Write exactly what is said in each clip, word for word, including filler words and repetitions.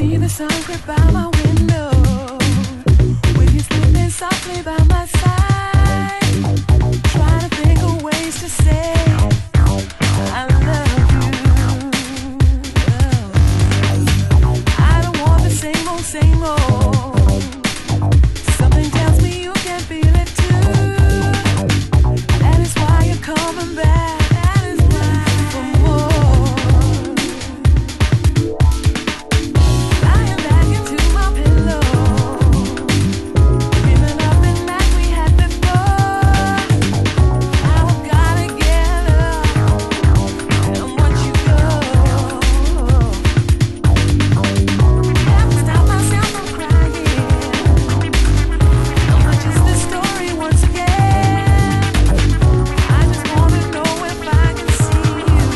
see the sun creep by my window, with you sleeping softly by my side, trying to think of ways to say I love you. I don't want the same old, same old. Something tells me you can feel it too. That is why you're coming back. That is why for more. Lying back into my pillow, dreaming of the night we had before. Now I've gotta get up and watch you go. Can't stop myself from crying. How much is this story once again? I just wanna know if I can see you.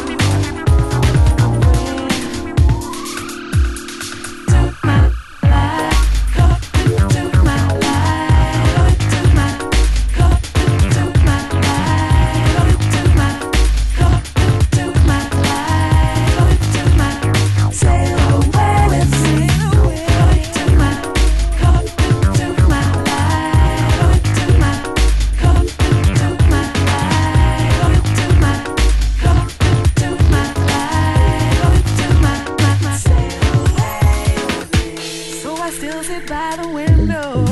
Took my life, cut into my life, oh it took my, cut into my life, oh it took my, cut into my life, oh it took my, sail away with me, oh it took my, cut into my life, oh it took my, cut into my life, oh it took my, cut into my life, oh it took my, my, my, sail away with me. So I still sit by the window,